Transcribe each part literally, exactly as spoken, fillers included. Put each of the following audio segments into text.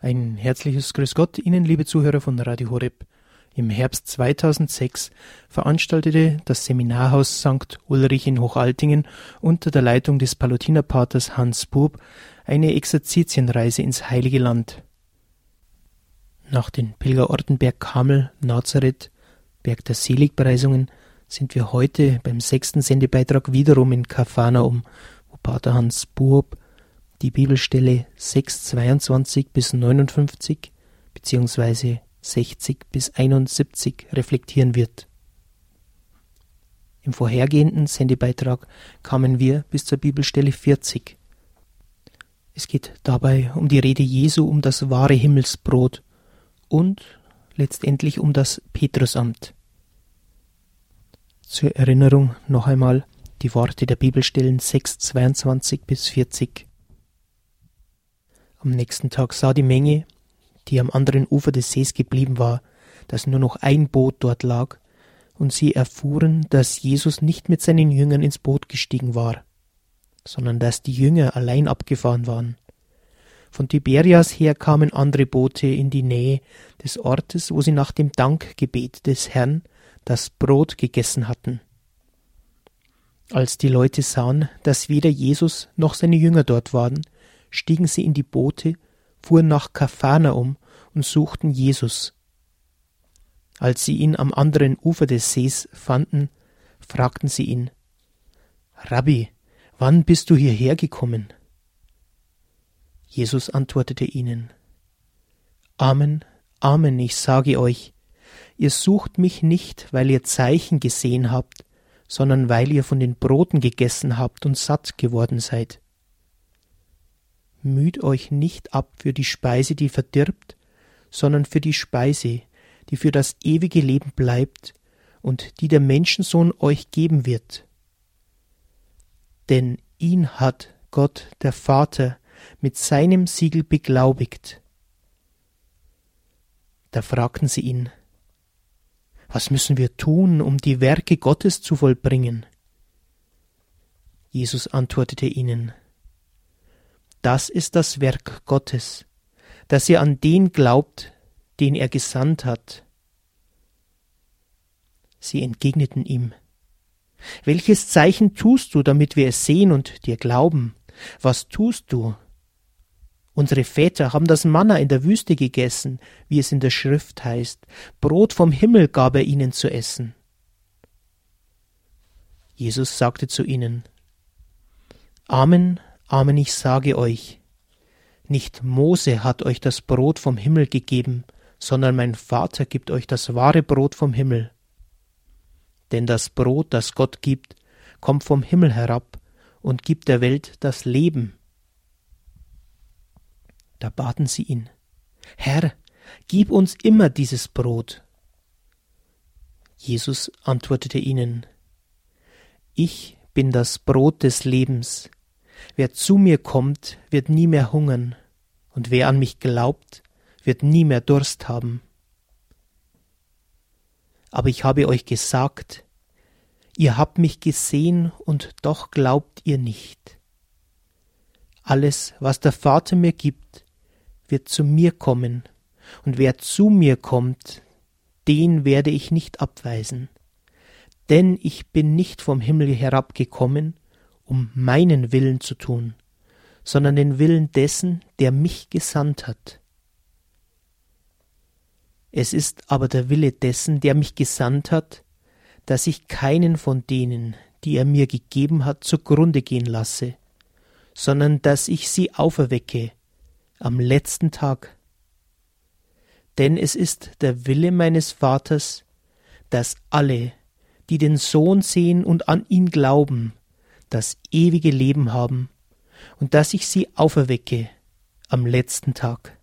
Ein herzliches Grüß Gott Ihnen, liebe Zuhörer von Radio Horeb. Im Herbst zweitausendsechs veranstaltete das Seminarhaus Sankt Ulrich in Hochaltingen unter der Leitung des Palutinerpaters Hans Bub eine Exerzitienreise ins Heilige Land. Nach den Pilgerorten Berg Kamel, Nazareth, Berg der Seligpreisungen sind wir heute beim sechsten Sendebeitrag wiederum in Kapharnaum, wo Pater Hans Bub die Bibelstelle sechs zweiundzwanzig bis neunundfünfzig bzw. sechzig bis einundsiebzig reflektieren wird. Im vorhergehenden Sendebeitrag kamen wir bis zur Bibelstelle vierzig. Es geht dabei um die Rede Jesu um das wahre Himmelsbrot und letztendlich um das Petrusamt. Zur Erinnerung noch einmal die Worte der Bibelstellen sechs zweiundzwanzig bis vierzig. Am nächsten Tag sah die Menge, die am anderen Ufer des Sees geblieben war, dass nur noch ein Boot dort lag, und sie erfuhren, dass Jesus nicht mit seinen Jüngern ins Boot gestiegen war, sondern dass die Jünger allein abgefahren waren. Von Tiberias her kamen andere Boote in die Nähe des Ortes, wo sie nach dem Dankgebet des Herrn das Brot gegessen hatten. Als die Leute sahen, dass weder Jesus noch seine Jünger dort waren, stiegen sie in die Boote, fuhren nach Kapharnaum und suchten Jesus. Als sie ihn am anderen Ufer des Sees fanden, fragten sie ihn: Rabbi, wann bist du hierher gekommen? Jesus antwortete ihnen: Amen, Amen, ich sage euch, ihr sucht mich nicht, weil ihr Zeichen gesehen habt, sondern weil ihr von den Broten gegessen habt und satt geworden seid. Müht euch nicht ab für die Speise, die verdirbt, sondern für die Speise, die für das ewige Leben bleibt und die der Menschensohn euch geben wird. Denn ihn hat Gott, der Vater, mit seinem Siegel beglaubigt. Da fragten sie ihn: Was müssen wir tun, um die Werke Gottes zu vollbringen? Jesus antwortete ihnen: Das ist das Werk Gottes, dass ihr an den glaubt, den er gesandt hat. Sie entgegneten ihm: Welches Zeichen tust du, damit wir es sehen und dir glauben? Was tust du? Unsere Väter haben das Manna in der Wüste gegessen, wie es in der Schrift heißt. Brot vom Himmel gab er ihnen zu essen. Jesus sagte zu ihnen: Amen, Amen, ich sage euch, nicht Mose hat euch das Brot vom Himmel gegeben, sondern mein Vater gibt euch das wahre Brot vom Himmel. Denn das Brot, das Gott gibt, kommt vom Himmel herab und gibt der Welt das Leben. Da baten sie ihn: Herr, gib uns immer dieses Brot. Jesus antwortete ihnen: Ich bin das Brot des Lebens. Wer zu mir kommt, wird nie mehr hungern, und wer an mich glaubt, wird nie mehr Durst haben. Aber ich habe euch gesagt, ihr habt mich gesehen, und doch glaubt ihr nicht. Alles, was der Vater mir gibt, wird zu mir kommen, und wer zu mir kommt, den werde ich nicht abweisen. Denn ich bin nicht vom Himmel herabgekommen, um meinen Willen zu tun, sondern den Willen dessen, der mich gesandt hat. Es ist aber der Wille dessen, der mich gesandt hat, dass ich keinen von denen, die er mir gegeben hat, zugrunde gehen lasse, sondern dass ich sie auferwecke am letzten Tag. Denn es ist der Wille meines Vaters, dass alle, die den Sohn sehen und an ihn glauben, das ewige Leben haben, und dass ich sie auferwecke am letzten Tag.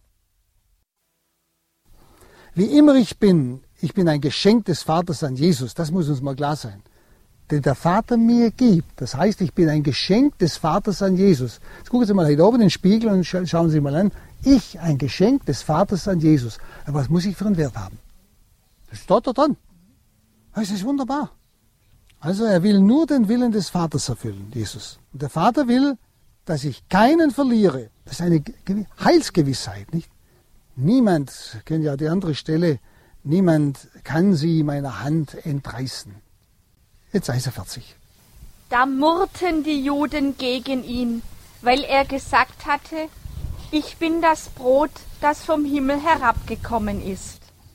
Wie immer ich bin, ich bin ein Geschenk des Vaters an Jesus, das muss uns mal klar sein. Den der Vater mir gibt, das heißt, ich bin ein Geschenk des Vaters an Jesus. Jetzt gucken Sie mal hier oben in den Spiegel und schauen Sie mal an, ich ein Geschenk des Vaters an Jesus. Aber was muss ich für einen Wert haben? Das steht da dran. Das ist wunderbar. Also er will nur den Willen des Vaters erfüllen, Jesus. Und der Vater will, dass ich keinen verliere. Das ist eine Heilsgewissheit, nicht? niemand, kennt ja die andere Stelle, niemand kann sie meiner Hand entreißen. Jetzt sei es vierzig. Da murrten die Juden gegen ihn, weil er gesagt hatte, ich bin das Brot, das vom Himmel herabgekommen ist.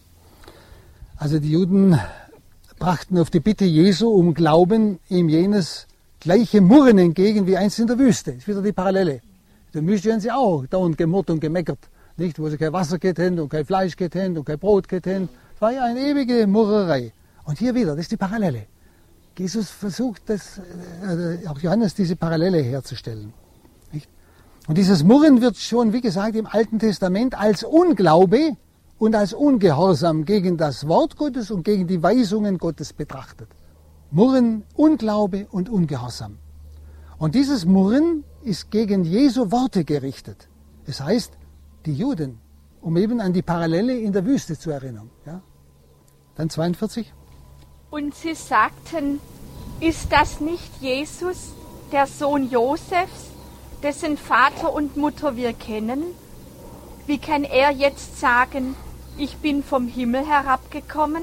Also die Juden brachten auf die Bitte Jesu um Glauben ihm jenes gleiche Murren entgegen wie einst in der Wüste. Das ist wieder die Parallele. In der Wüste haben sie auch dauernd gemurrt und gemeckert, nicht? Wo sie kein Wasser gehabt und kein Fleisch gehabt und kein Brot gehabt. Das war ja eine ewige Murrerei. Und hier wieder, das ist die Parallele. Jesus versucht, das, äh, auch Johannes, diese Parallele herzustellen. Nicht? Und dieses Murren wird schon, wie gesagt, im Alten Testament als Unglaube und als Ungehorsam gegen das Wort Gottes und gegen die Weisungen Gottes betrachtet. Murren, Unglaube und Ungehorsam. Und dieses Murren ist gegen Jesu Worte gerichtet. Es heißt, die Juden, um eben an die Parallele in der Wüste zu erinnern. Ja? Dann zweiundvierzig. Und sie sagten, ist das nicht Jesus, der Sohn Josefs, dessen Vater und Mutter wir kennen? Wie kann er jetzt sagen, ich bin vom Himmel herabgekommen?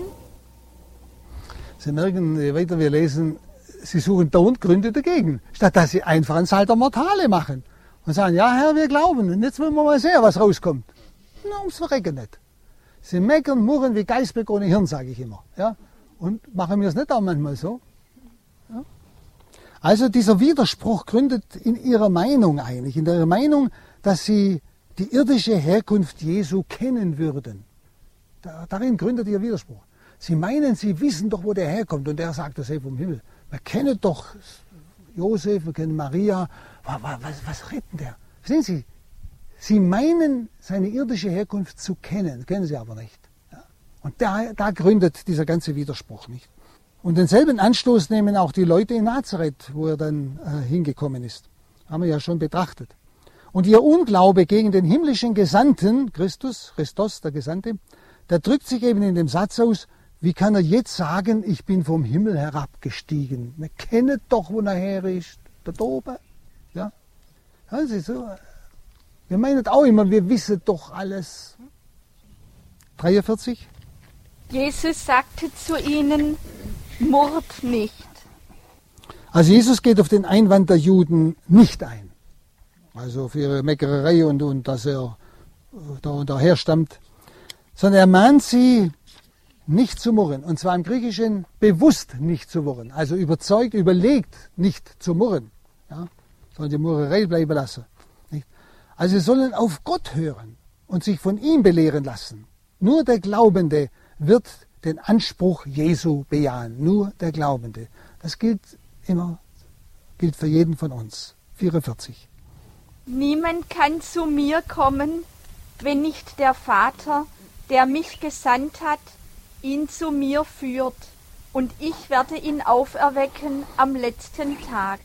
Sie merken, je weiter wir lesen, sie suchen dauernd Gründe dagegen, statt dass sie einfach einen Salter Mortale machen und sagen, ja Herr, wir glauben und jetzt wollen wir mal sehen, was rauskommt. Na, ums Verrecken nicht. Sie meckern, murren wie Geißbock ohne Hirn, sage ich immer. Ja? Und machen wir es nicht auch manchmal so? Ja? Also dieser Widerspruch gründet in ihrer Meinung eigentlich, in der Meinung, dass sie die irdische Herkunft Jesu kennen würden. Da, darin gründet ihr Widerspruch. Sie meinen, sie wissen doch, wo der herkommt. Und der sagt, das sei vom Himmel. Wir kennen doch Josef, wir kennen Maria. Was, was, was redet denn der? Verstehen Sie? Sie meinen, seine irdische Herkunft zu kennen, kennen sie aber nicht. Ja? Und da, da gründet dieser ganze Widerspruch nicht. Und denselben Anstoß nehmen auch die Leute in Nazareth, wo er dann äh, hingekommen ist. Haben wir ja schon betrachtet. Und ihr Unglaube gegen den himmlischen Gesandten, Christus, Christos, der Gesandte, der drückt sich eben in dem Satz aus, wie kann er jetzt sagen, ich bin vom Himmel herabgestiegen? Wir kennen doch, wo er her ist, da oben. Ja? Also so, wir meinen auch immer, wir wissen doch alles. dreiundvierzig. Jesus sagte zu ihnen, murrt nicht. Also Jesus geht auf den Einwand der Juden nicht ein. Also auf ihre Meckerei und, und dass er da und daher stammt. Sondern er mahnt sie, nicht zu murren. Und zwar im Griechischen bewusst nicht zu murren. Also überzeugt, überlegt nicht zu murren. Ja? Sondern die Murrerei bleiben lassen. Nicht? Also sie sollen auf Gott hören und sich von ihm belehren lassen. Nur der Glaubende wird den Anspruch Jesu bejahen. Nur der Glaubende. Das gilt immer, gilt für jeden von uns. vierundvierzig. Niemand kann zu mir kommen, wenn nicht der Vater, der mich gesandt hat, ihn zu mir führt, und ich werde ihn auferwecken am letzten Tag.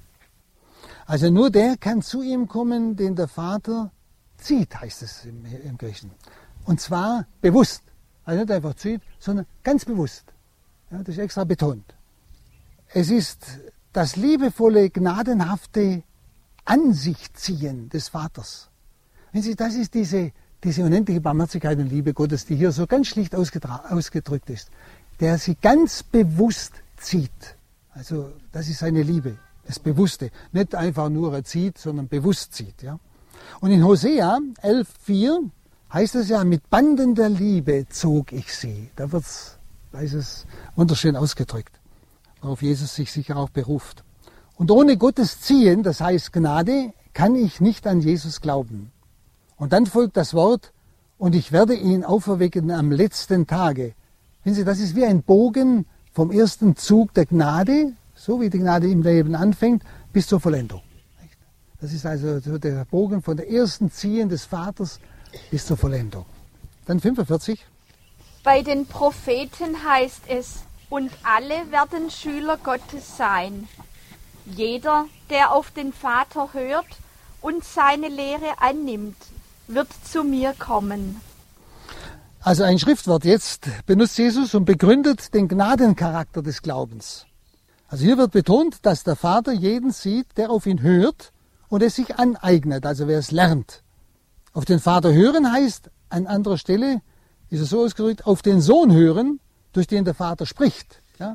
Also nur der kann zu ihm kommen, den der Vater zieht, heißt es im, im Griechischen. Und zwar bewusst. Also nicht einfach zieht, sondern ganz bewusst. Ja, das ist extra betont. Es ist das liebevolle, gnadenhafte An sich ziehen des Vaters. Wenn Sie, das ist diese Diese unendliche Barmherzigkeit und Liebe Gottes, die hier so ganz schlicht ausgedrückt ist, der sie ganz bewusst zieht. Also das ist seine Liebe, das Bewusste. Nicht einfach nur er zieht, sondern bewusst zieht. Ja? Und in Hosea elf vier heißt es ja, mit Banden der Liebe zog ich sie. Da wird's, da ist es wunderschön ausgedrückt, worauf Jesus sich sicher auch beruft. Und ohne Gottes Ziehen, das heißt Gnade, kann ich nicht an Jesus glauben. Und dann folgt das Wort, und ich werde ihn auferwecken am letzten Tage. Wissen Sie, das ist wie ein Bogen vom ersten Zug der Gnade, so wie die Gnade im Leben anfängt, bis zur Vollendung. Das ist also so der Bogen von der ersten Ziehen des Vaters bis zur Vollendung. Dann fünfundvierzig. Bei den Propheten heißt es, und alle werden Schüler Gottes sein. Jeder, der auf den Vater hört und seine Lehre annimmt, wird zu mir kommen. Also ein Schriftwort jetzt benutzt Jesus und begründet den Gnadencharakter des Glaubens. Also hier wird betont, dass der Vater jeden sieht, der auf ihn hört und es sich aneignet, also wer es lernt. Auf den Vater hören heißt an anderer Stelle ist es so ausgedrückt, auf den Sohn hören, durch den der Vater spricht. Ja?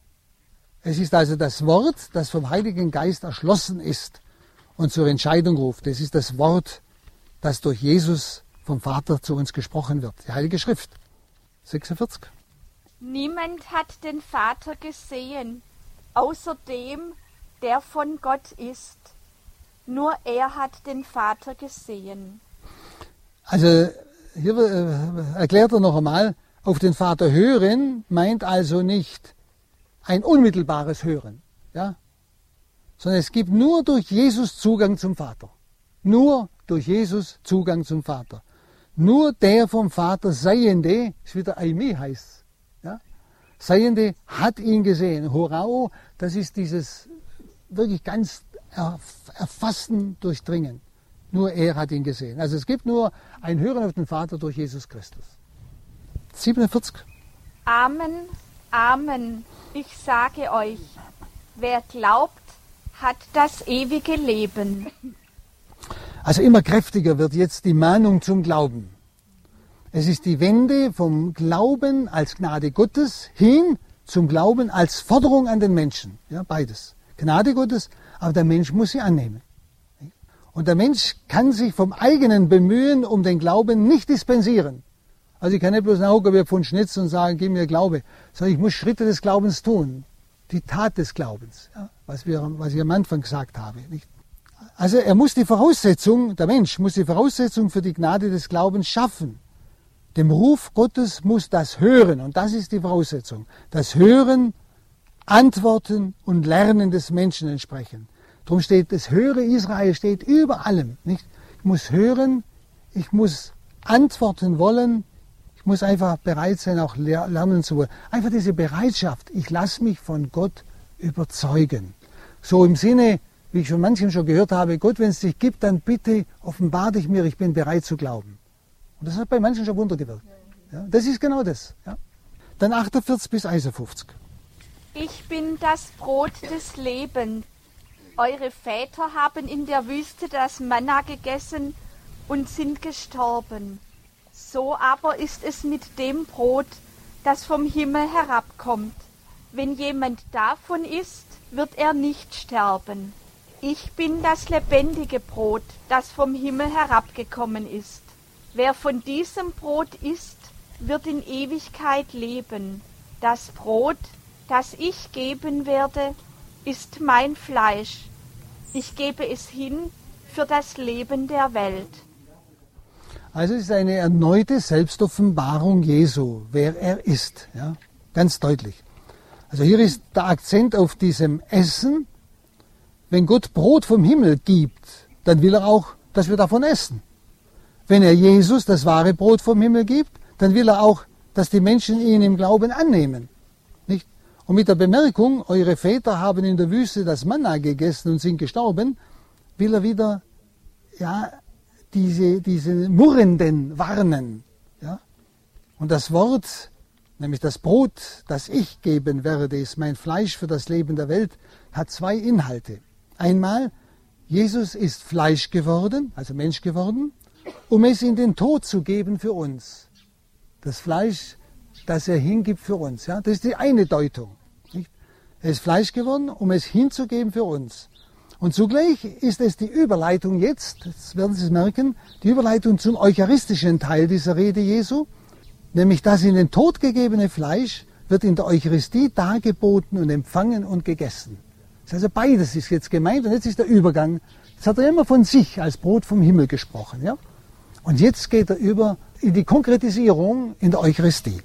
Es ist also das Wort, das vom Heiligen Geist erschlossen ist und zur Entscheidung ruft. Es ist das Wort, das durch Jesus vom Vater zu uns gesprochen wird. Die Heilige Schrift. sechsundvierzig. Niemand hat den Vater gesehen, außer dem, der von Gott ist. Nur er hat den Vater gesehen. Also hier äh, erklärt er noch einmal, auf den Vater hören meint also nicht ein unmittelbares Hören, ja? Sondern es gibt nur durch Jesus Zugang zum Vater. Nur durch Jesus Zugang zum Vater. Nur der vom Vater Seiende, ist wieder Aime heißt, ja? Seiende hat ihn gesehen. Horao, das ist dieses wirklich ganz erfassen, durchdringen. Nur er hat ihn gesehen. Also es gibt nur ein Hören auf den Vater durch Jesus Christus. siebenundvierzig. Amen, Amen, ich sage euch, wer glaubt, hat das ewige Leben. Also immer kräftiger wird jetzt die Mahnung zum Glauben. Es ist die Wende vom Glauben als Gnade Gottes hin zum Glauben als Forderung an den Menschen. Ja, beides. Gnade Gottes, aber der Mensch muss sie annehmen. Und der Mensch kann sich vom eigenen Bemühen um den Glauben nicht dispensieren. Also ich kann nicht bloß nachgucken wie von Schnitz und sagen, gib mir Glaube, sondern ich muss Schritte des Glaubens tun. Die Tat des Glaubens, ja, was, wir, was ich am Anfang gesagt habe. Nicht? Also er muss die Voraussetzung, der Mensch muss die Voraussetzung für die Gnade des Glaubens schaffen. Dem Ruf Gottes muss das Hören, und das ist die Voraussetzung, das Hören, Antworten und Lernen des Menschen entsprechen. Darum steht, das Höre Israel steht über allem. Nicht? Ich muss hören, ich muss antworten wollen, ich muss einfach bereit sein, auch lernen zu wollen. Einfach diese Bereitschaft, ich lasse mich von Gott überzeugen. So im Sinne, wie ich von manchen schon gehört habe, Gott, wenn es dich gibt, dann bitte offenbar dich mir, ich bin bereit zu glauben. Und das hat bei manchen schon Wunder gewirkt. Ja, das ist genau das. Ja. Dann achtundvierzig bis einundfünfzig. Ich bin das Brot des Lebens. Eure Väter haben in der Wüste das Manna gegessen und sind gestorben. So aber ist es mit dem Brot, das vom Himmel herabkommt. Wenn jemand davon isst, wird er nicht sterben. Ich bin das lebendige Brot, das vom Himmel herabgekommen ist. Wer von diesem Brot isst, wird in Ewigkeit leben. Das Brot, das ich geben werde, ist mein Fleisch. Ich gebe es hin für das Leben der Welt. Also es ist eine erneute Selbstoffenbarung Jesu, wer er ist. Ja, ganz deutlich. Also hier ist der Akzent auf diesem Essen. Wenn Gott Brot vom Himmel gibt, dann will er auch, dass wir davon essen. Wenn er Jesus das wahre Brot vom Himmel gibt, dann will er auch, dass die Menschen ihn im Glauben annehmen. Nicht? Und mit der Bemerkung, eure Väter haben in der Wüste das Manna gegessen und sind gestorben, will er wieder ja, diese, diese Murrenden warnen. Ja? Und das Wort, nämlich das Brot, das ich geben werde, ist mein Fleisch für das Leben der Welt, hat zwei Inhalte. Einmal, Jesus ist Fleisch geworden, also Mensch geworden, um es in den Tod zu geben für uns. Das Fleisch, das er hingibt für uns. Ja? Das ist die eine Deutung. Nicht? Er ist Fleisch geworden, um es hinzugeben für uns. Und zugleich ist es die Überleitung jetzt, das werden Sie es merken, die Überleitung zum eucharistischen Teil dieser Rede Jesu, nämlich das in den Tod gegebene Fleisch wird in der Eucharistie dargeboten und empfangen und gegessen. Das heißt also beides ist jetzt gemeint und jetzt ist der Übergang. Jetzt hat er immer von sich als Brot vom Himmel gesprochen. Ja? Und jetzt geht er über in die Konkretisierung in der Eucharistie.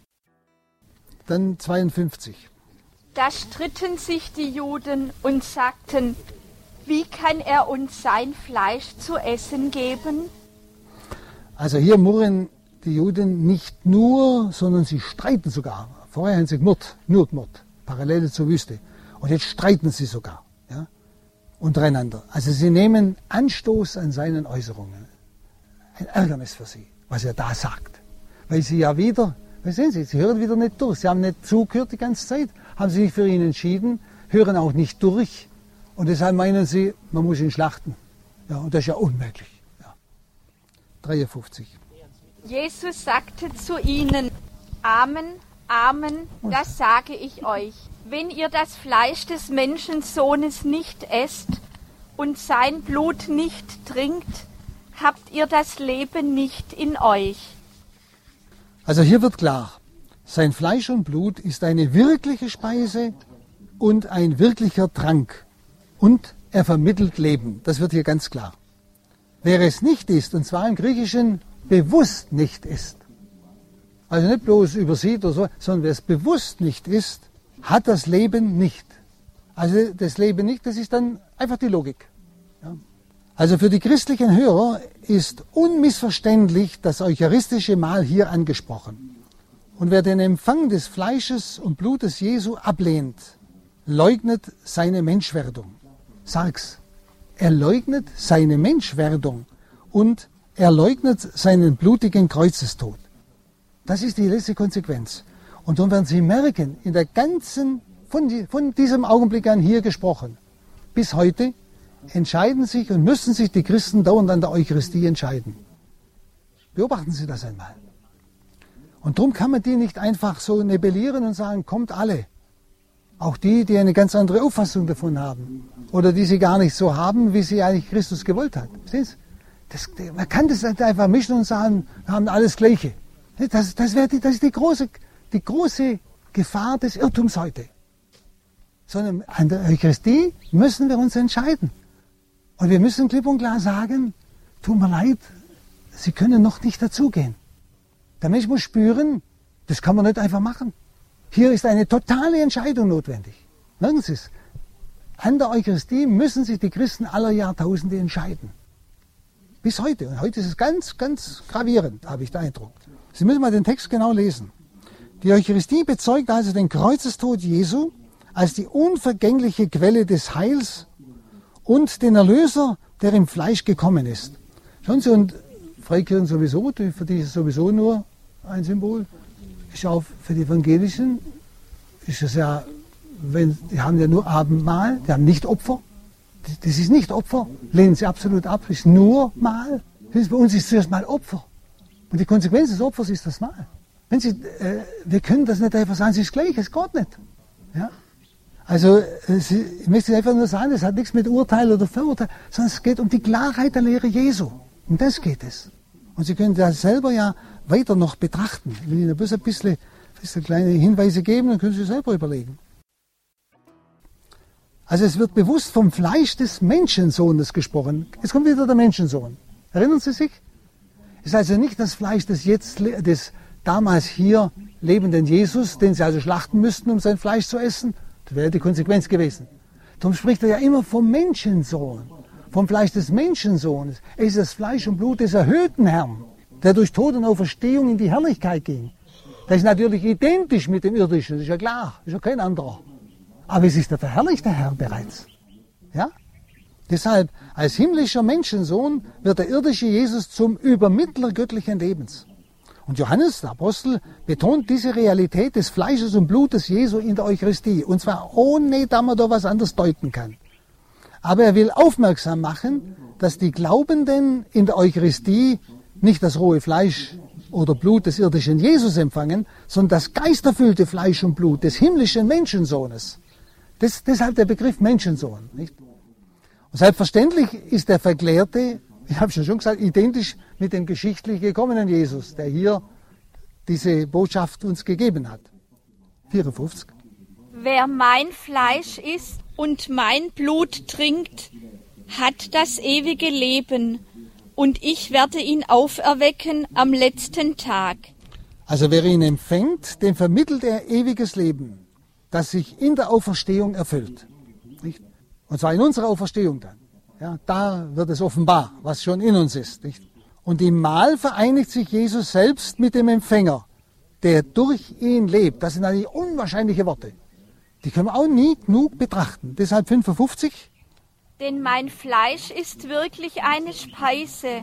Dann zweiundfünfzig. Da stritten sich die Juden und sagten, wie kann er uns sein Fleisch zu essen geben? Also hier murren die Juden nicht nur, sondern sie streiten sogar. Vorher haben sie gemurrt, nur gemurrt, parallel zur Wüste. Und jetzt streiten sie sogar, ja, untereinander. Also sie nehmen Anstoß an seinen Äußerungen. Ein Ärgernis für sie, was er da sagt. Weil sie ja wieder, was sehen Sie, sie hören wieder nicht durch. Sie haben nicht zugehört die ganze Zeit, haben sich nicht für ihn entschieden, hören auch nicht durch. Und deshalb meinen sie, man muss ihn schlachten. Ja, und das ist ja unmöglich. Ja. dreiundfünfzig. Jesus sagte zu ihnen, Amen, Amen, das sage ich euch. Wenn ihr das Fleisch des Menschensohnes nicht esst und sein Blut nicht trinkt, habt ihr das Leben nicht in euch. Also hier wird klar, sein Fleisch und Blut ist eine wirkliche Speise und ein wirklicher Trank. Und er vermittelt Leben. Das wird hier ganz klar. Wer es nicht ist, und zwar im Griechischen bewusst nicht ist, also nicht bloß übersieht oder so, sondern wer es bewusst nicht ist, hat das Leben nicht. Also das Leben nicht, das ist dann einfach die Logik. Ja. Also für die christlichen Hörer ist unmissverständlich das eucharistische Mahl hier angesprochen. Und wer den Empfang des Fleisches und Blutes Jesu ablehnt, leugnet seine Menschwerdung. Sag's. Er leugnet seine Menschwerdung und er leugnet seinen blutigen Kreuzestod. Das ist die letzte Konsequenz. Und dann werden Sie merken, in der ganzen, von, die, von diesem Augenblick an hier gesprochen, bis heute entscheiden sich und müssen sich die Christen dauernd an der Eucharistie entscheiden. Beobachten Sie das einmal. Und darum kann man die nicht einfach so nebellieren und sagen, kommt alle. Auch die, die eine ganz andere Auffassung davon haben. Oder die sie gar nicht so haben, wie sie eigentlich Christus gewollt hat. Sehen Sie? Das, man kann das nicht einfach mischen und sagen, wir haben alles Gleiche. Das, das, wäre die, das ist die große, die große Gefahr des Irrtums heute. Sondern an der Eucharistie müssen wir uns entscheiden. Und wir müssen klipp und klar sagen, tut mir leid, Sie können noch nicht dazugehen. Der Mensch muss spüren, das kann man nicht einfach machen. Hier ist eine totale Entscheidung notwendig. Merken Sie es. An der Eucharistie müssen sich die Christen aller Jahrtausende entscheiden. Bis heute. Und heute ist es ganz, ganz gravierend, habe ich den Eindruck. Sie müssen mal den Text genau lesen. Die Eucharistie bezeugt also den Kreuzestod Jesu als die unvergängliche Quelle des Heils und den Erlöser, der im Fleisch gekommen ist. Schauen Sie, und Freikirchen sowieso, für die ist es sowieso nur ein Symbol. Ist auch für die Evangelischen, ist es ja, wenn, die haben ja nur Abendmahl, die haben nicht Opfer. Das ist nicht Opfer, lehnen sie absolut ab, das ist nur Mahl. Bei uns ist zuerst mal Opfer. Und die Konsequenz des Opfers ist das Mahl. Wenn sie, äh, wir können das nicht einfach sagen, es ist gleich, es geht nicht. Ja? Also äh, sie, ich möchte einfach nur sagen, es hat nichts mit Urteil oder Verurteil, sondern es geht um die Klarheit der Lehre Jesu. Um das geht es. Und Sie können das selber ja weiter noch betrachten. Ich will Ihnen bloß ein bisschen, ein bisschen kleine Hinweise geben, dann können Sie selber überlegen. Also es wird bewusst vom Fleisch des Menschensohnes gesprochen. Jetzt kommt wieder der Menschensohn. Erinnern Sie sich? Es ist also nicht das Fleisch des, jetzt, des damals hier lebenden Jesus, den Sie also schlachten müssten, um sein Fleisch zu essen. Das wäre die Konsequenz gewesen. Darum spricht er ja immer vom Menschensohn, vom Fleisch des Menschensohnes. Es ist das Fleisch und Blut des erhöhten Herrn, der durch Tod und Auferstehung in die Herrlichkeit ging. Das ist natürlich identisch mit dem Irdischen, das ist ja klar, das ist ja kein anderer. Aber es ist der verherrlichte Herr bereits. Ja? Deshalb, als himmlischer Menschensohn wird der irdische Jesus zum Übermittler göttlichen Lebens. Und Johannes, der Apostel, betont diese Realität des Fleisches und Blutes Jesu in der Eucharistie. Und zwar ohne, dass man da was anderes deuten kann. Aber er will aufmerksam machen, dass die Glaubenden in der Eucharistie nicht das rohe Fleisch oder Blut des irdischen Jesus empfangen, sondern das geisterfüllte Fleisch und Blut des himmlischen Menschensohnes. Das, deshalb der Begriff Menschensohn. Nicht? Und selbstverständlich ist der Verklärte, ich habe schon gesagt, identisch mit dem geschichtlich gekommenen Jesus, der hier diese Botschaft uns gegeben hat. vierundfünfzig. Wer mein Fleisch isst und mein Blut trinkt, hat das ewige Leben, und ich werde ihn auferwecken am letzten Tag. Also wer ihn empfängt, dem vermittelt er ewiges Leben, das sich in der Auferstehung erfüllt. Nicht? Und zwar in unserer Auferstehung dann. Ja, da wird es offenbar, was schon in uns ist. Nicht? Und im Mahl vereinigt sich Jesus selbst mit dem Empfänger, der durch ihn lebt. Das sind eigentlich unwahrscheinliche Worte. Die können wir auch nie genug betrachten. Deshalb fünfundfünfzig. Denn mein Fleisch ist wirklich eine Speise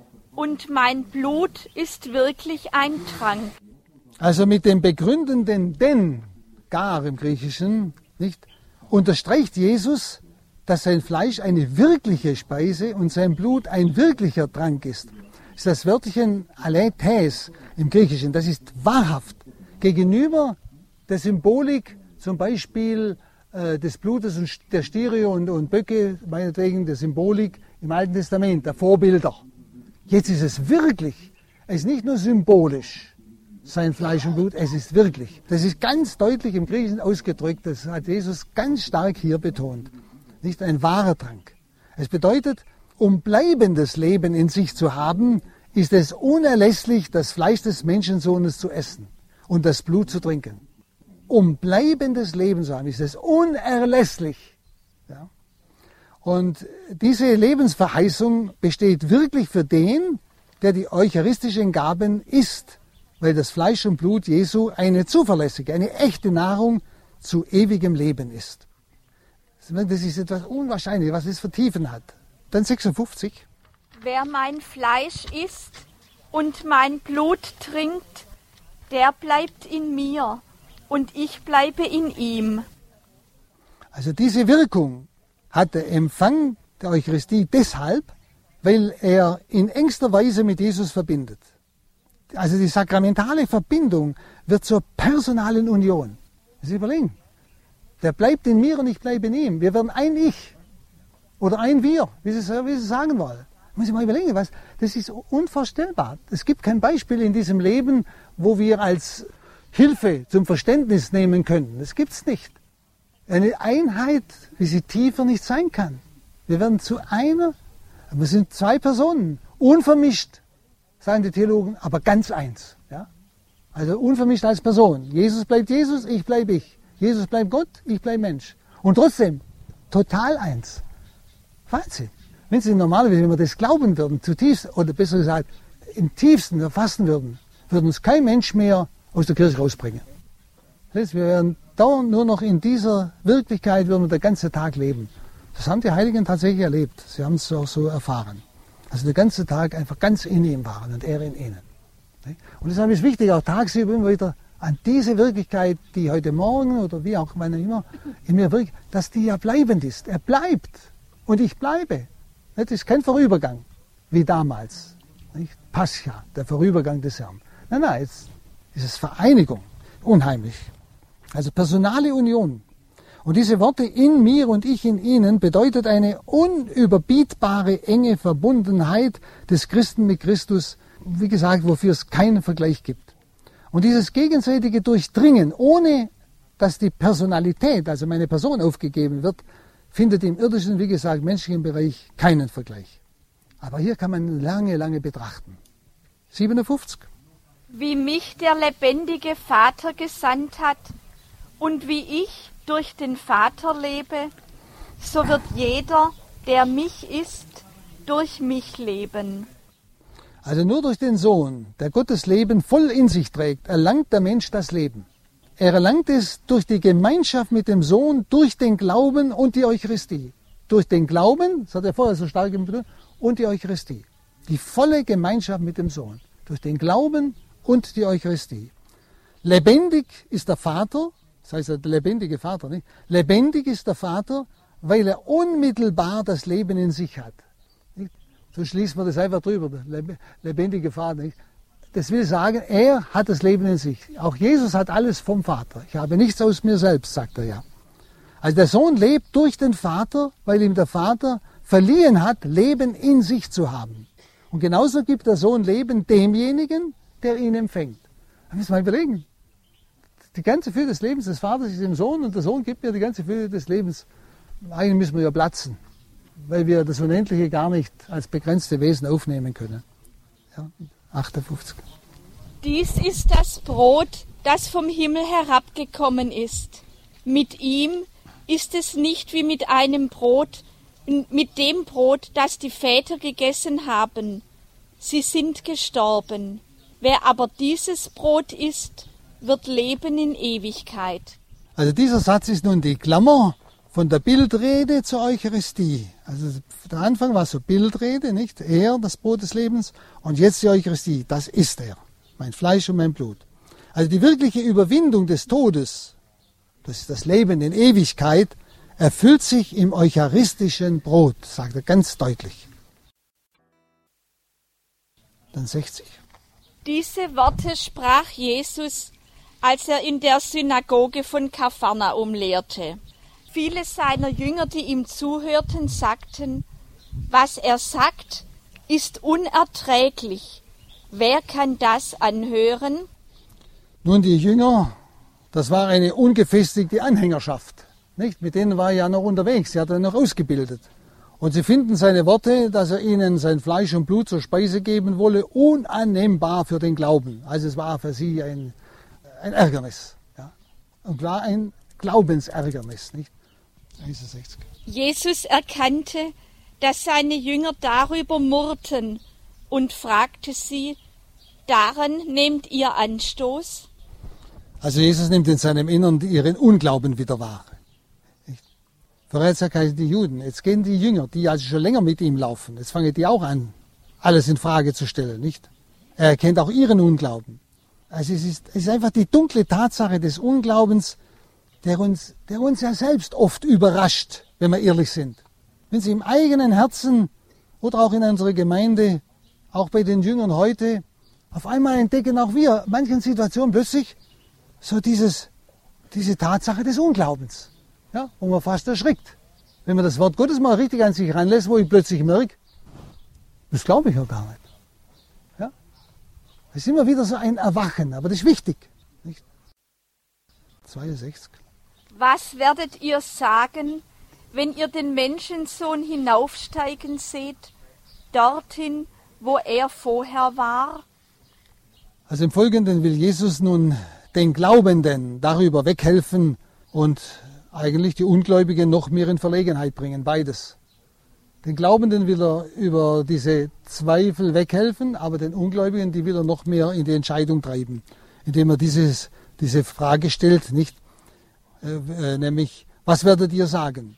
und mein Blut ist wirklich ein Trank. Also mit dem begründenden denn, gar im Griechischen, nicht, unterstreicht Jesus, dass sein Fleisch eine wirkliche Speise und sein Blut ein wirklicher Trank ist. ist das wörtliche aletheis im Griechischen. Das ist wahrhaft. Gegenüber der Symbolik, zum Beispiel äh, des Blutes und der Stiere und, und Böcke, meinetwegen der Symbolik im Alten Testament, der Vorbilder. Jetzt ist es wirklich, es ist nicht nur symbolisch, sein Fleisch und Blut, es ist wirklich. Das ist ganz deutlich im Griechischen ausgedrückt, das hat Jesus ganz stark hier betont. Nicht ein wahrer Trank. Es bedeutet, um bleibendes Leben in sich zu haben, ist es unerlässlich, das Fleisch des Menschensohnes zu essen und das Blut zu trinken. Um bleibendes Leben zu haben, ist es unerlässlich. Ja? Und diese Lebensverheißung besteht wirklich für den, der die eucharistischen Gaben isst, weil das Fleisch und Blut Jesu eine zuverlässige, eine echte Nahrung zu ewigem Leben ist. Das ist etwas Unwahrscheinliches, was es für Tiefen hat. Dann sechsundfünfzig. Wer mein Fleisch isst und mein Blut trinkt, der bleibt in mir und ich bleibe in ihm. Also diese Wirkung hat der Empfang der Eucharistie deshalb, weil er in engster Weise mit Jesus verbindet. Also die sakramentale Verbindung wird zur personalen Union. Das ist überlegen. Der bleibt in mir und ich bleibe in ihm. Wir werden ein Ich. Oder ein Wir, wie Sie, wie Sie sagen wollen. Muss ich mal überlegen, was, das ist unvorstellbar. Es gibt kein Beispiel in diesem Leben, wo wir als Hilfe zum Verständnis nehmen können. Das gibt es nicht. Eine Einheit, wie sie tiefer nicht sein kann. Wir werden zu einer, wir sind zwei Personen, unvermischt, sagen die Theologen, aber ganz eins. Ja? Also unvermischt als Person. Jesus bleibt Jesus, ich bleibe ich. Jesus bleibt Gott, ich bleibe Mensch. Und trotzdem, total eins. Wahnsinn. Wenn Sie normalerweise, wenn wir das glauben würden, zutiefst, oder besser gesagt, im tiefsten erfassen würden, würde uns kein Mensch mehr aus der Kirche rausbringen. Das heißt, wir werden dauernd nur noch in dieser Wirklichkeit, würden wir den ganzen Tag leben. Das haben die Heiligen tatsächlich erlebt. Sie haben es auch so erfahren. Also den ganzen Tag einfach ganz in ihm waren und er in ihnen. Und deshalb ist wichtig, auch tagsüber immer wieder an diese Wirklichkeit, die heute Morgen oder wie auch wann immer in mir wirkt, dass die ja bleibend ist. Er bleibt und ich bleibe. Das ist kein Vorübergang, wie damals. Nicht? Pascha, der Vorübergang des Herrn. Nein, nein, jetzt ist es Vereinigung. Unheimlich. Also personale Union. Und diese Worte in mir und ich in ihnen bedeutet eine unüberbietbare enge Verbundenheit des Christen mit Christus, wie gesagt, wofür es keinen Vergleich gibt. Und dieses gegenseitige Durchdringen, ohne dass die Personalität, also meine Person aufgegeben wird, findet im irdischen, wie gesagt, menschlichen Bereich keinen Vergleich. Aber hier kann man lange, lange betrachten. siebenundfünfzig. Wie mich der lebendige Vater gesandt hat und wie ich durch den Vater lebe, so wird jeder, der mich isst, durch mich leben. Also nur durch den Sohn, der Gottes Leben voll in sich trägt, erlangt der Mensch das Leben. Er erlangt es durch die Gemeinschaft mit dem Sohn, durch den Glauben und die Eucharistie. Durch den Glauben, das hat er vorher so stark betont, und die Eucharistie. Die volle Gemeinschaft mit dem Sohn. Durch den Glauben und die Eucharistie. Lebendig ist der Vater, das heißt der lebendige Vater, nicht? Lebendig ist der Vater, weil er unmittelbar das Leben in sich hat. Nicht? So schließt man das einfach drüber, der lebendige Vater. Nicht? Das will sagen, er hat das Leben in sich. Auch Jesus hat alles vom Vater. Ich habe nichts aus mir selbst, sagt er ja. Also der Sohn lebt durch den Vater, weil ihm der Vater verliehen hat, Leben in sich zu haben. Und genauso gibt der Sohn Leben demjenigen, der ihn empfängt. Da müssen wir mal überlegen. Die ganze Fülle des Lebens des Vaters ist im Sohn und der Sohn gibt mir die ganze Fülle des Lebens. Eigentlich müssen wir ja platzen, weil wir das Unendliche gar nicht als begrenzte Wesen aufnehmen können. Ja, achtundfünfzig. Dies ist das Brot, das vom Himmel herabgekommen ist. Mit ihm ist es nicht wie mit einem Brot, mit dem Brot, das die Väter gegessen haben. Sie sind gestorben. Wer aber dieses Brot isst, wird leben in Ewigkeit. Also dieser Satz ist nun die Klammer von der Bildrede zur Eucharistie. Also der Anfang war so Bildrede, nicht? Er, das Brot des Lebens, und jetzt die Eucharistie, das ist er, mein Fleisch und mein Blut. Also die wirkliche Überwindung des Todes, das ist das Leben in Ewigkeit, erfüllt sich im eucharistischen Brot, sagt er ganz deutlich. Dann sechzig. Diese Worte sprach Jesus, als er in der Synagoge von Kapharnaum lehrte. Viele seiner Jünger, die ihm zuhörten, sagten, was er sagt, ist unerträglich. Wer kann das anhören? Nun, die Jünger, das war eine ungefestigte Anhängerschaft. Nicht? Mit denen war er ja noch unterwegs, sie hat er noch ausgebildet. Und sie finden seine Worte, dass er ihnen sein Fleisch und Blut zur Speise geben wolle, unannehmbar für den Glauben. Also es war für sie ein, ein Ärgernis. Ja? Und war ein Glaubensärgernis. Nicht? sechzig. Jesus erkannte, dass seine Jünger darüber murrten und fragte sie, daran nehmt ihr Anstoß? Also Jesus nimmt in seinem Innern ihren Unglauben wieder wahr. Vorher sagt er die Juden, jetzt gehen die Jünger, die also schon länger mit ihm laufen, jetzt fangen die auch an, alles in Frage zu stellen, nicht? Er erkennt auch ihren Unglauben. Also es ist, es ist einfach die dunkle Tatsache des Unglaubens, der uns, der uns ja selbst oft überrascht, wenn wir ehrlich sind. Wenn Sie im eigenen Herzen oder auch in unserer Gemeinde, auch bei den Jüngern heute, auf einmal entdecken auch wir in manchen Situationen plötzlich so dieses, diese Tatsache des Unglaubens. Ja, wo man fast erschrickt. Wenn man das Wort Gottes mal richtig an sich ranlässt, wo ich plötzlich merke, das glaube ich ja gar nicht. Ja? Es ist immer wieder so ein Erwachen, aber das ist wichtig. Nicht? zweiundsechzig. Was werdet ihr sagen, wenn ihr den Menschensohn hinaufsteigen seht, dorthin, wo er vorher war? Also im Folgenden will Jesus nun den Glaubenden darüber weghelfen und eigentlich die Ungläubigen noch mehr in Verlegenheit bringen, beides. Den Glaubenden will er über diese Zweifel weghelfen, aber den Ungläubigen, die will er noch mehr in die Entscheidung treiben, indem er dieses, diese Frage stellt, nicht, äh, nämlich, was werdet ihr sagen,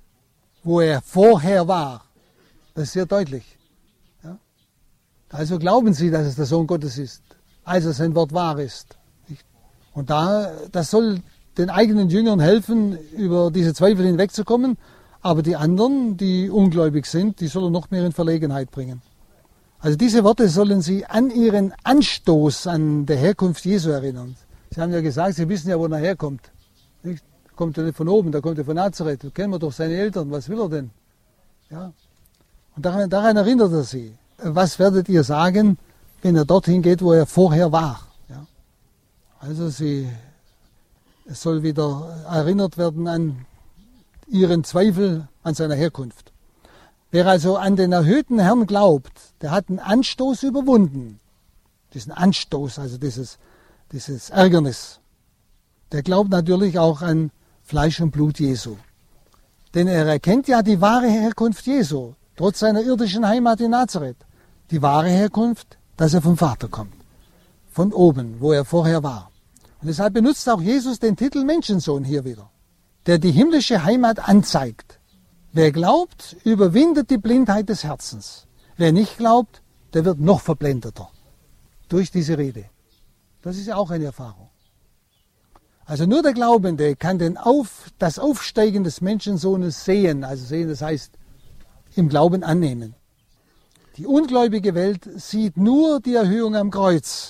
wo er vorher war? Das ist sehr deutlich. Ja? Also glauben Sie, dass es der Sohn Gottes ist, als er sein Wort wahr ist. Nicht? Und da, das soll den eigenen Jüngern helfen, über diese Zweifel hinwegzukommen, aber die anderen, die ungläubig sind, die soll er noch mehr in Verlegenheit bringen. Also diese Worte sollen sie an ihren Anstoß an der Herkunft Jesu erinnern. Sie haben ja gesagt, sie wissen ja, wo er herkommt. Nicht? Kommt er nicht von oben, da kommt er von Nazareth, da kennen wir doch seine Eltern, was will er denn? Ja. Und daran, daran erinnert er sie. Was werdet ihr sagen, wenn er dorthin geht, wo er vorher war? Ja. Also sie... Es soll wieder erinnert werden an ihren Zweifel an seiner Herkunft. Wer also an den erhöhten Herrn glaubt, der hat einen Anstoß überwunden. Diesen Anstoß, also dieses, dieses Ärgernis. Der glaubt natürlich auch an Fleisch und Blut Jesu. Denn er erkennt ja die wahre Herkunft Jesu, trotz seiner irdischen Heimat in Nazareth. Die wahre Herkunft, dass er vom Vater kommt. Von oben, wo er vorher war. Und deshalb benutzt auch Jesus den Titel Menschensohn hier wieder, der die himmlische Heimat anzeigt. Wer glaubt, überwindet die Blindheit des Herzens. Wer nicht glaubt, der wird noch verblendeter durch diese Rede. Das ist ja auch eine Erfahrung. Also nur der Glaubende kann den Auf, das Aufsteigen des Menschensohnes sehen, also sehen, das heißt im Glauben annehmen. Die ungläubige Welt sieht nur die Erhöhung am Kreuz.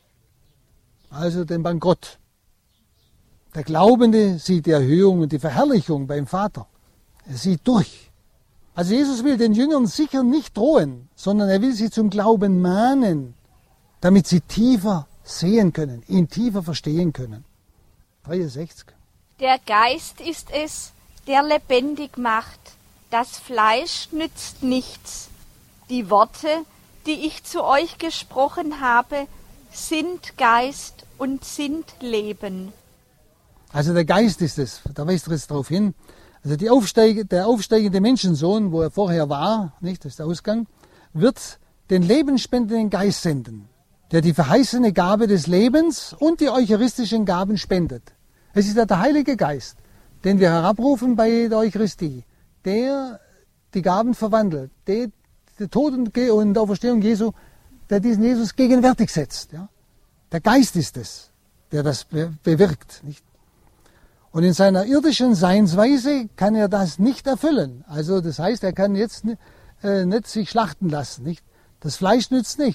Also den Bankrott. Der Glaubende sieht die Erhöhung und die Verherrlichung beim Vater. Er sieht durch. Also Jesus will den Jüngern sicher nicht drohen, sondern er will sie zum Glauben mahnen, damit sie tiefer sehen können, ihn tiefer verstehen können. dreiundsechzig. Der Geist ist es, der lebendig macht. Das Fleisch nützt nichts. Die Worte, die ich zu euch gesprochen habe, sind Geist und sind Leben. Also der Geist ist es, da weist er jetzt darauf hin. Also die Aufsteige, der aufsteigende Menschensohn, wo er vorher war, nicht, das ist der Ausgang, wird den lebensspendenden Geist senden, der die verheißene Gabe des Lebens und die eucharistischen Gaben spendet. Es ist ja der Heilige Geist, den wir herabrufen bei der Eucharistie, der die Gaben verwandelt, der die Tod und Auferstehung Jesu, der diesen Jesus gegenwärtig setzt. Ja? Der Geist ist es, der das bewirkt. Nicht? Und in seiner irdischen Seinsweise kann er das nicht erfüllen. Also das heißt, er kann jetzt äh, nicht sich schlachten lassen. Nicht? Das Fleisch nützt nichts.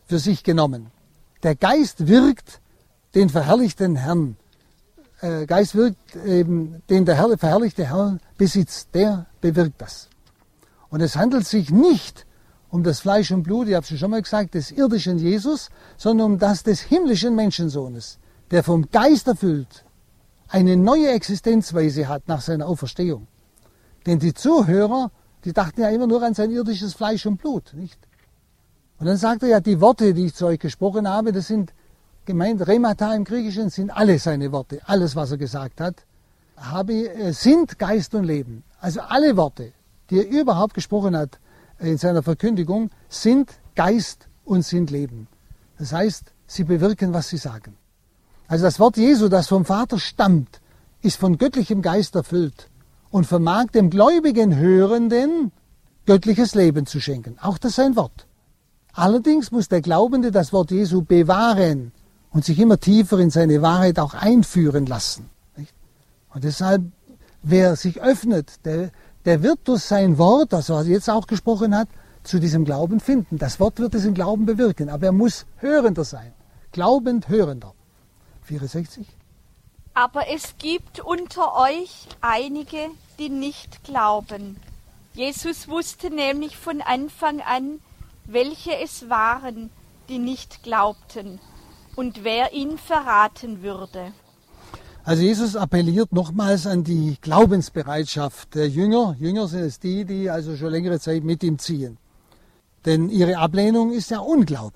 für sich genommen. Der Geist wirkt den verherrlichten Herrn. Äh, Geist wirkt eben, den der Herr, verherrlichte Herr besitzt. Der bewirkt das. Und es handelt sich nicht um das Fleisch und Blut, ich habe es schon mal gesagt, des irdischen Jesus, sondern um das des himmlischen Menschensohnes, der vom Geist erfüllt eine neue Existenzweise hat nach seiner Auferstehung. Denn die Zuhörer, die dachten ja immer nur an sein irdisches Fleisch und Blut, nicht? Und dann sagt er ja, die Worte, die ich zu euch gesprochen habe, das sind gemeint, Remata im Griechischen, sind alle seine Worte, alles, was er gesagt hat, habe, sind Geist und Leben. Also alle Worte, die er überhaupt gesprochen hat in seiner Verkündigung, sind Geist und sind Leben. Das heißt, sie bewirken, was sie sagen. Also das Wort Jesu, das vom Vater stammt, ist von göttlichem Geist erfüllt und vermag dem gläubigen Hörenden göttliches Leben zu schenken. Auch das ist ein Wort. Allerdings muss der Glaubende das Wort Jesu bewahren und sich immer tiefer in seine Wahrheit auch einführen lassen. Und deshalb, wer sich öffnet, der, der wird durch sein Wort, das er jetzt auch gesprochen hat, zu diesem Glauben finden. Das Wort wird diesen Glauben bewirken, aber er muss hörender sein. Glaubend hörender. vierundsechzig. Aber es gibt unter euch einige, die nicht glauben. Jesus wusste nämlich von Anfang an, welche es waren, die nicht glaubten und wer ihn verraten würde. Also Jesus appelliert nochmals an die Glaubensbereitschaft der Jünger. Jünger sind es die, die also schon längere Zeit mit ihm ziehen. Denn ihre Ablehnung ist ja Unglaube.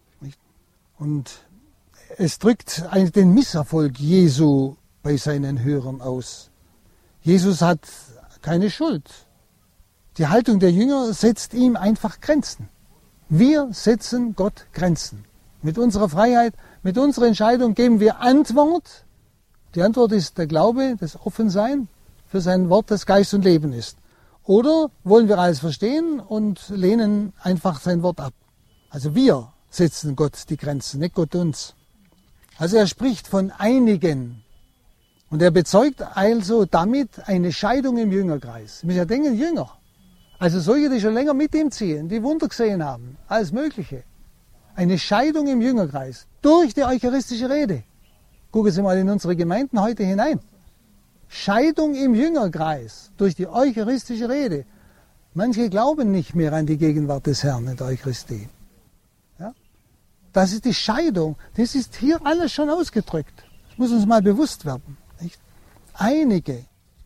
Und es drückt den Misserfolg Jesu bei seinen Hörern aus. Jesus hat keine Schuld. Die Haltung der Jünger setzt ihm einfach Grenzen. Wir setzen Gott Grenzen. Mit unserer Freiheit, mit unserer Entscheidung geben wir Antwort. Die Antwort ist der Glaube, das Offensein für sein Wort, das Geist und Leben ist. Oder wollen wir alles verstehen und lehnen einfach sein Wort ab. Also wir setzen Gott die Grenzen, nicht Gott uns. Also er spricht von einigen. Und er bezeugt also damit eine Scheidung im Jüngerkreis. Wir müssen ja denken, Jünger. Also solche, die schon länger mit ihm ziehen, die Wunder gesehen haben, alles Mögliche. Eine Scheidung im Jüngerkreis durch die eucharistische Rede. Gucken Sie mal in unsere Gemeinden heute hinein. Scheidung im Jüngerkreis durch die eucharistische Rede. Manche glauben nicht mehr an die Gegenwart des Herrn in der Eucharistie. Ja? Das ist die Scheidung. Das ist hier alles schon ausgedrückt. Das muss uns mal bewusst werden. Nicht? Einige.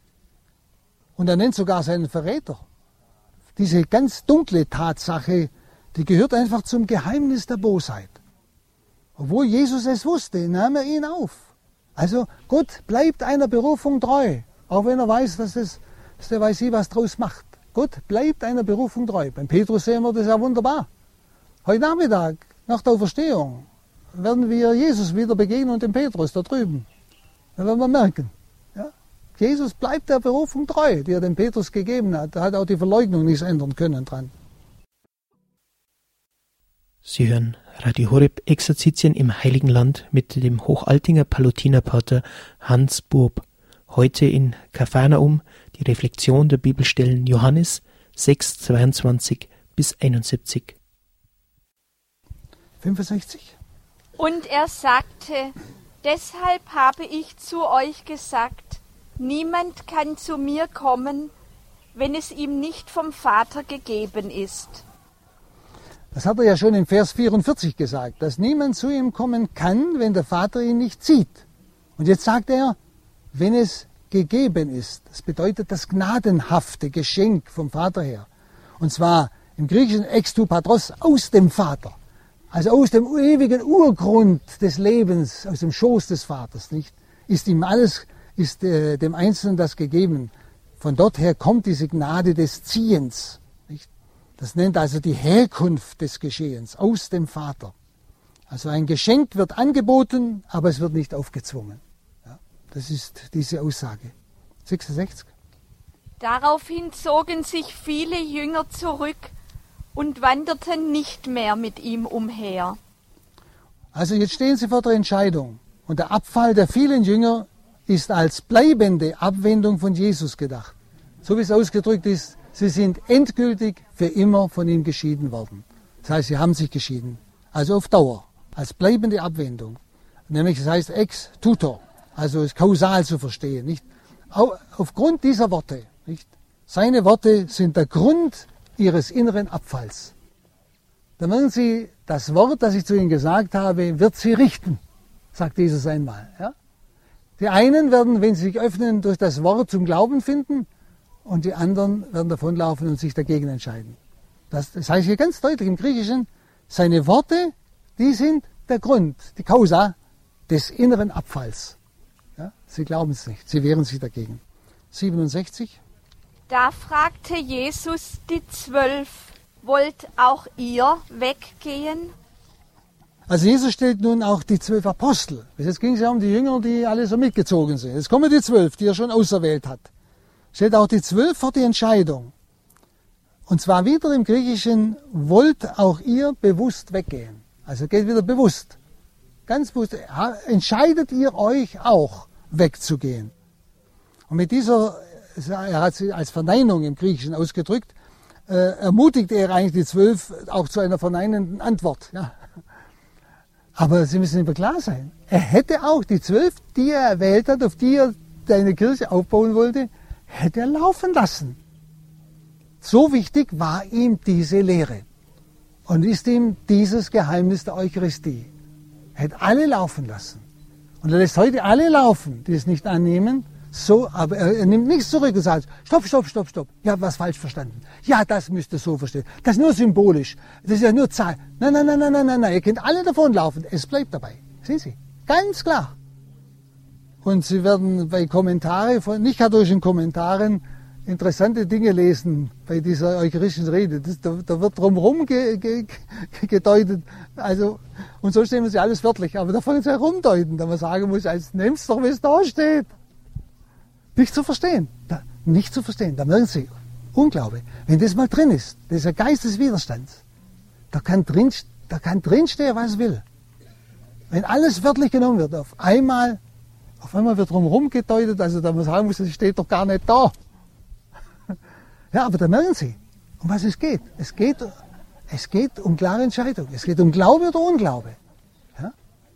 Und er nennt sogar seinen Verräter. Diese ganz dunkle Tatsache, die gehört einfach zum Geheimnis der Bosheit. Obwohl Jesus es wusste, nahm er ihn auf. Also Gott bleibt einer Berufung treu, auch wenn er weiß, dass, es, dass der weiß nie, was draus macht. Gott bleibt einer Berufung treu. Beim Petrus sehen wir das ja wunderbar. Heute Nachmittag, nach der Auferstehung, werden wir Jesus wieder begegnen und dem Petrus da drüben. Da werden wir merken, ja, Jesus bleibt der Berufung treu, die er dem Petrus gegeben hat. Da hat auch die Verleugnung nichts ändern können dran. Sie hören Radio Horeb Exerzitien im Heiligen Land mit dem Hochaltinger Palutinerpater Hans Burb. Heute in Kafarnaum die Reflexion der Bibelstellen Johannes sechs, zweiundzwanzig bis einundsiebzig. fünfundsechzig. Und er sagte, deshalb habe ich zu euch gesagt, niemand kann zu mir kommen, wenn es ihm nicht vom Vater gegeben ist. Das hat er ja schon in Vers vierundvierzig gesagt, dass niemand zu ihm kommen kann, wenn der Vater ihn nicht sieht. Und jetzt sagt er, wenn es gegeben ist. Das bedeutet das gnadenhafte Geschenk vom Vater her. Und zwar im Griechischen ex tu patros, aus dem Vater. Also aus dem ewigen Urgrund des Lebens, aus dem Schoß des Vaters, nicht? Ist ihm alles, ist äh, dem Einzelnen das gegeben. Von dort her kommt diese Gnade des Ziehens. Das nennt also die Herkunft des Geschehens, aus dem Vater. Also ein Geschenk wird angeboten, aber es wird nicht aufgezwungen. Ja, das ist diese Aussage. sechsundsechzig. Daraufhin zogen sich viele Jünger zurück und wanderten nicht mehr mit ihm umher. Also jetzt stehen sie vor der Entscheidung. Und der Abfall der vielen Jünger ist als bleibende Abwendung von Jesus gedacht. So wie es ausgedrückt ist, sie sind endgültig für immer von ihm geschieden worden. Das heißt, sie haben sich geschieden. also auf Dauer, als bleibende Abwendung. Nämlich, das heißt ex tutor, also ist kausal zu verstehen. Nicht? Aufgrund dieser Worte, nicht? Seine Worte sind der Grund ihres inneren Abfalls. Da merken Sie, das Wort, das ich zu Ihnen gesagt habe, wird Sie richten, sagt Jesus einmal. Ja? Die einen werden, wenn sie sich öffnen, durch das Wort zum Glauben finden und die anderen werden davonlaufen und sich dagegen entscheiden. Das, das heißt hier ganz deutlich im Griechischen, seine Worte, die sind der Grund, die Causa des inneren Abfalls. Ja? Sie glauben es nicht, sie wehren sich dagegen. siebenundsechzig. Da fragte Jesus die Zwölf, wollt auch ihr weggehen? Also Jesus stellt nun auch die zwölf Apostel. Jetzt ging es ja um die Jünger, die alle so mitgezogen sind. Jetzt kommen die zwölf, die er schon auserwählt hat. Stellt auch die zwölf vor die Entscheidung. Und zwar wieder im Griechischen, wollt auch ihr bewusst weggehen. Also geht wieder bewusst. Ganz bewusst. Entscheidet ihr euch auch wegzugehen. Und mit dieser, er hat sie als Verneinung im Griechischen ausgedrückt, äh, ermutigt er eigentlich die zwölf auch zu einer verneinenden Antwort. Ja. Aber Sie müssen immer klar sein, er hätte auch die zwölf, die er erwählt hat, auf die er eine Kirche aufbauen wollte, hätte er laufen lassen. So wichtig war ihm diese Lehre und ist ihm dieses Geheimnis der Eucharistie. Er hätte alle laufen lassen. Und er lässt heute alle laufen, die es nicht annehmen. So, aber er, er nimmt nichts zurück und sagt, stopp, stopp, stopp, stopp. Ich habe was falsch verstanden. Ja, das müsst ihr so verstehen. Das ist nur symbolisch. Das ist ja nur Zahl. Nein, nein, nein, nein, nein, nein, nein. Ihr könnt alle davonlaufen. Es bleibt dabei. Sehen Sie? Ganz klar. Und Sie werden bei Kommentaren, von nicht-katholischen Kommentaren, interessante Dinge lesen bei dieser eucharistischen Rede. Das, da, da wird drumherum ge, ge, gedeutet. Also, und so stehen wir sie alles wörtlich. Aber da fangen sie herumdeuten, da man sagen muss, als nehmt's doch, wie es da steht. Nicht zu verstehen. Da, nicht zu verstehen. Da merken Sie, Unglaube. Wenn das mal drin ist, dieser Geist des Widerstands, da kann drin, da kann drinstehen, was will. Wenn alles wörtlich genommen wird, auf einmal, auf einmal wird drumherum gedeutet, also da man sagen muss, das steht doch gar nicht da. Ja, aber da merken Sie, um was es geht. Es geht, es geht um klare Entscheidung. Es geht um Glaube oder Unglaube. Ja?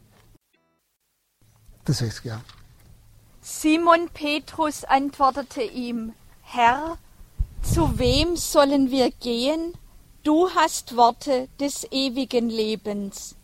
Das heißt, ja. Simon Petrus antwortete ihm, Herr, zu wem sollen wir gehen? Du hast Worte des ewigen Lebens.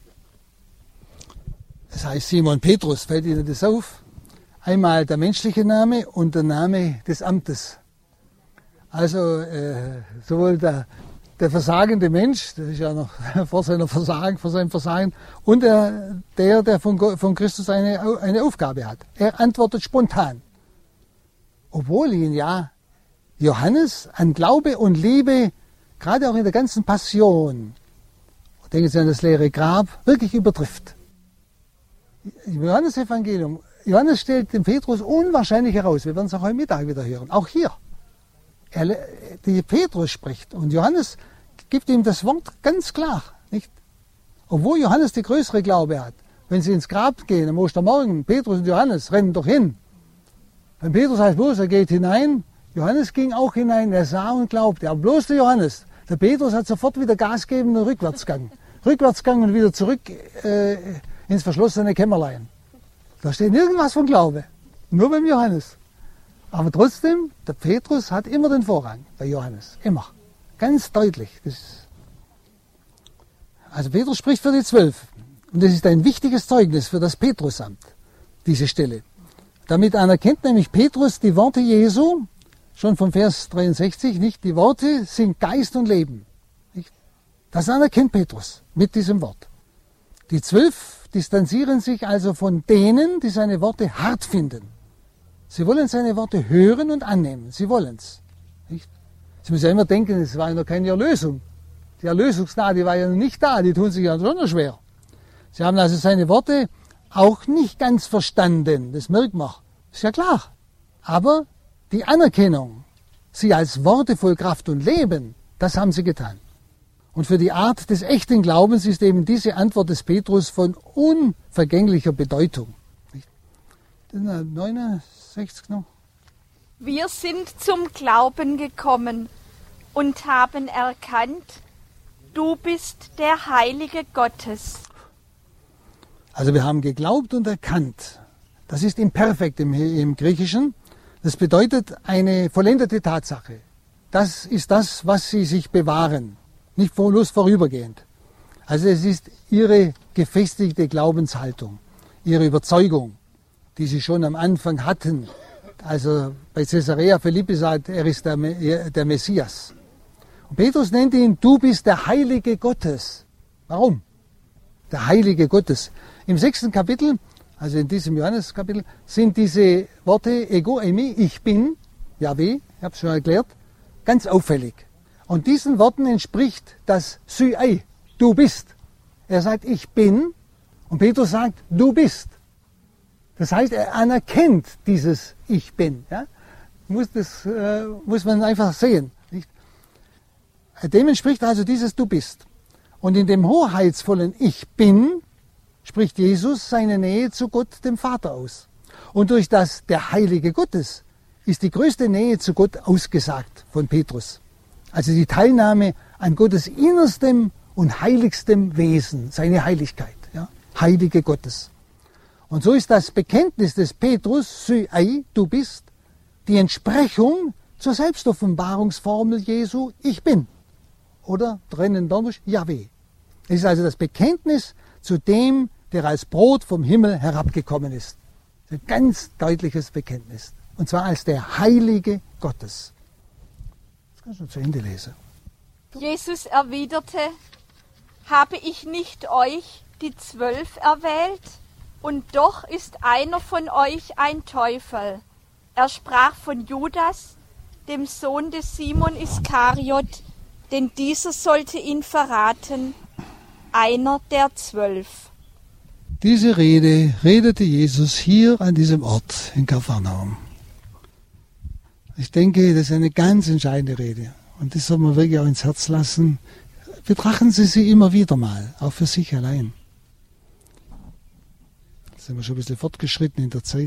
Das heißt, Simon Petrus, fällt Ihnen das auf? Einmal der menschliche Name und der Name des Amtes. Also äh, sowohl der, der versagende Mensch, das ist ja noch vor seiner Versagen, vor seinem Versagen, und der, der, der von, von Christus eine, eine Aufgabe hat. Er antwortet spontan. Obwohl ihn ja Johannes an Glaube und Liebe, gerade auch in der ganzen Passion, denken Sie an das leere Grab, wirklich übertrifft. Im Johannes-Evangelium, Johannes stellt den Petrus unwahrscheinlich heraus. Wir werden es auch heute Mittag wieder hören. Auch hier. Er, die Petrus spricht und Johannes gibt ihm das Wort ganz klar. Nicht? Obwohl Johannes die größere Glaube hat. Wenn sie ins Grab gehen am Ostermorgen, Petrus und Johannes rennen doch hin. Wenn Petrus heißt bloß, er geht hinein, Johannes ging auch hinein, er sah und glaubte. Aber bloß der Johannes, der Petrus hat sofort wieder Gas gegeben und Rückwärtsgang. Rückwärtsgang und wieder zurück äh, ins verschlossene Kämmerlein. Da steht nirgendwas von Glaube. Nur beim Johannes. Aber trotzdem, der Petrus hat immer den Vorrang bei Johannes. Immer. Ganz deutlich. Das also Petrus spricht für die Zwölf. Und das ist ein wichtiges Zeugnis für das Petrusamt, diese Stelle. Damit anerkennt nämlich Petrus die Worte Jesu, schon vom Vers dreiundsechzig, nicht? Die Worte sind Geist und Leben. Nicht? Das anerkennt Petrus mit diesem Wort. Die Zwölf distanzieren sich also von denen, die seine Worte hart finden. Sie wollen seine Worte hören und annehmen. Sie wollen es. Sie müssen ja immer denken, es war ja noch keine Erlösung. Die Erlösungsgnade war ja noch nicht da. Die tun sich ja schon noch schwer. Sie haben also seine Worte auch nicht ganz verstanden. Das merkt man. Ist ja klar. Aber die Anerkennung, sie als Worte voll Kraft und Leben, das haben sie getan. Und für die Art des echten Glaubens ist eben diese Antwort des Petrus von unvergänglicher Bedeutung. neunundsechzig noch. Wir sind zum Glauben gekommen und haben erkannt, du bist der Heilige Gottes. Also wir haben geglaubt und erkannt. Das ist imperfekt im, im Griechischen. Das bedeutet eine vollendete Tatsache. Das ist das, was sie sich bewahren, nicht bloß vorübergehend. Also es ist ihre gefestigte Glaubenshaltung, ihre Überzeugung, die sie schon am Anfang hatten. Also bei Caesarea Philippi sagt, er ist der, der Messias. Und Petrus nennt ihn, du bist der Heilige Gottes. Warum? Der Heilige Gottes. Im sechsten Kapitel, also in diesem Johannes-Kapitel, sind diese Worte Ego, Eimi, ich bin, Jahwe, ich habe es schon erklärt, ganz auffällig. Und diesen Worten entspricht das Sy-Ei, du bist. Er sagt, ich bin, und Petrus sagt, du bist. Das heißt, er anerkennt dieses Ich bin. Ja? Muss, das äh, muss man einfach sehen. Nicht? Dem entspricht also dieses Du bist. Und in dem hoheitsvollen Ich bin spricht Jesus seine Nähe zu Gott, dem Vater, aus. Und durch das der Heilige Gottes ist die größte Nähe zu Gott ausgesagt von Petrus. Also die Teilnahme an Gottes innerstem und heiligstem Wesen, seine Heiligkeit. Ja? Heilige Gottes. Und so ist das Bekenntnis des Petrus, Sy-Ei, du bist, die Entsprechung zur Selbstoffenbarungsformel Jesu, ich bin. Oder drinnen Dornisch, Jahwe. Es ist also das Bekenntnis zu dem, der als Brot vom Himmel herabgekommen ist. Ein ganz deutliches Bekenntnis. Und zwar als der Heilige Gottes. Das kannst du zu Ende lesen. Jesus erwiderte, habe ich nicht euch, die Zwölf, erwählt? Und doch ist einer von euch ein Teufel. Er sprach von Judas, dem Sohn des Simon Iskariot, denn dieser sollte ihn verraten, einer der Zwölf. Diese Rede redete Jesus hier an diesem Ort in Kapharnaum. Ich denke, das ist eine ganz entscheidende Rede. Und das soll man wirklich auch ins Herz lassen. Betrachten Sie sie immer wieder mal, auch für sich allein. Jetzt sind wir schon ein bisschen fortgeschritten in der Zeit.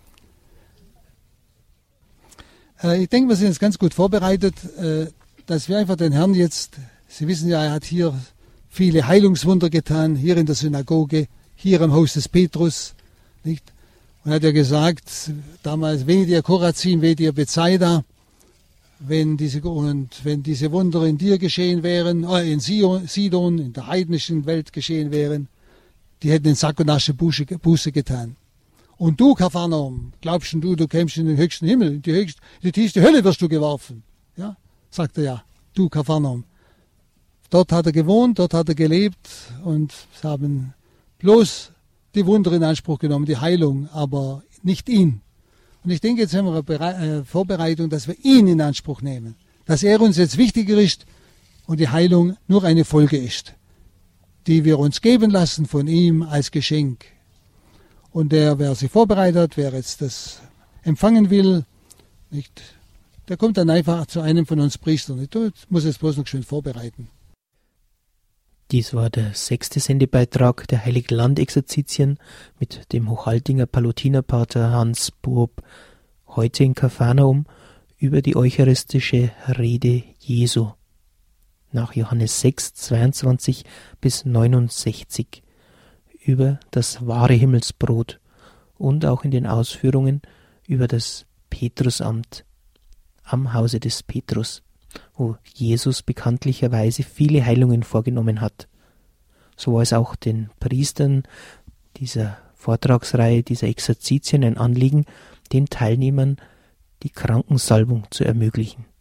Äh, ich denke, wir sind jetzt ganz gut vorbereitet, äh, dass wir einfach den Herrn jetzt, Sie wissen ja, er hat hier viele Heilungswunder getan, hier in der Synagoge, hier am Haus des Petrus, nicht? Und hat ja gesagt, damals, wehe dir Korazin, wehe dir Bethsaida, wenn diese, und wenn diese Wunder in dir geschehen wären, äh, in Sidon, in der heidnischen Welt geschehen wären, die hätten in Sack und Asche Buße getan. Und du, Kapharnaum, glaubst du, du kämst in den höchsten Himmel, in die, höchste, in die tiefste Hölle wirst du geworfen. Ja, sagt er ja, du, Kapharnaum. Dort hat er gewohnt, dort hat er gelebt und sie haben bloß die Wunder in Anspruch genommen, die Heilung, aber nicht ihn. Und ich denke, jetzt haben wir eine Vorbereitung, dass wir ihn in Anspruch nehmen. Dass er uns jetzt wichtiger ist und die Heilung nur eine Folge ist, die wir uns geben lassen von ihm als Geschenk. Und der, wer sich vorbereitet, wer jetzt das empfangen will, nicht, der kommt dann einfach zu einem von uns Priestern. Ich muss es bloß noch schön vorbereiten. Dies war der sechste Sendebeitrag der Heiligen Landexerzitien mit dem Hochaltinger Palutinerpater Hans Buob, heute in Kapharnaum, über die eucharistische Rede Jesu, nach Johannes sechs, zweiundzwanzig bis neunundsechzig, über das wahre Himmelsbrot und auch in den Ausführungen über das Petrusamt am Hause des Petrus, wo Jesus bekanntlicherweise viele Heilungen vorgenommen hat. So war es auch den Priestern dieser Vortragsreihe, dieser Exerzitien ein Anliegen, den Teilnehmern die Krankensalbung zu ermöglichen.